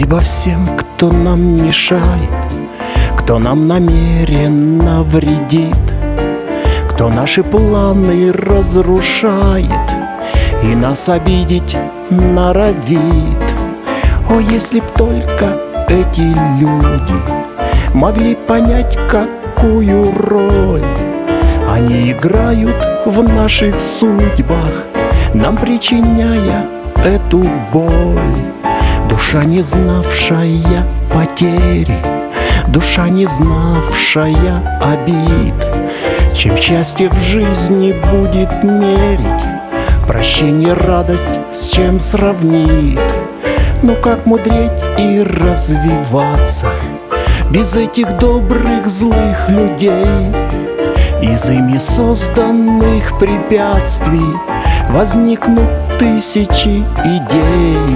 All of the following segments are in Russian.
Спасибо всем, кто нам мешает, кто нам намеренно вредит, кто наши планы разрушает и нас обидеть норовит. О, если б только эти люди могли понять, какую роль они играют в наших судьбах, нам причиняя эту боль. Душа, не знавшая потери, душа, не знавшая обид, чем счастье в жизни будет мерить, прощение, радость с чем сравнит. Но как мудреть и развиваться без этих добрых злых людей? Из ими созданных препятствий возникнут тысячи идей.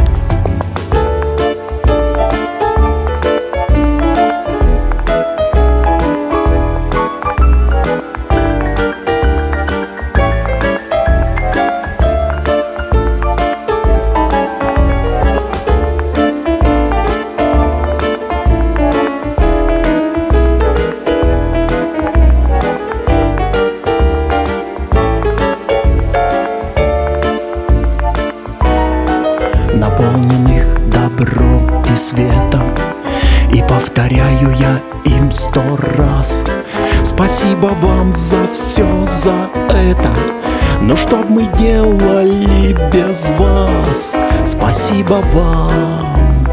Наполненных добром и светом, и повторяю я им 100 раз: спасибо вам за все, за это. Но что б мы делали без вас? Спасибо вам,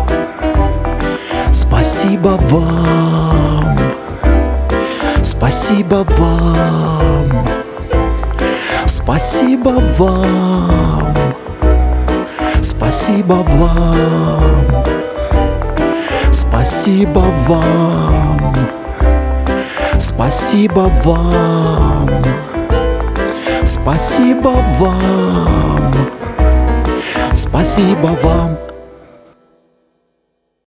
спасибо вам, спасибо вам, спасибо вам, спасибо вам, спасибо вам, спасибо вам, спасибо вам, спасибо вам.